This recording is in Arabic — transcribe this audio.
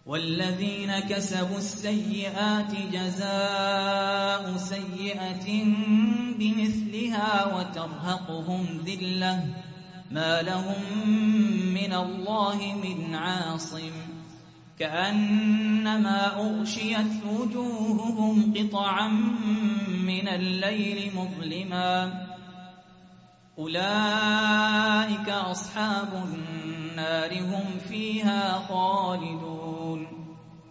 والذين كسبوا السيئات جزاء سيئة بمثلها وترهقهم ذلة ما لهم من الله من عاصم كأنما أغشيت وجوههم قطعا من الليل مظلما أولئك أصحاب النار هم فيها خالدون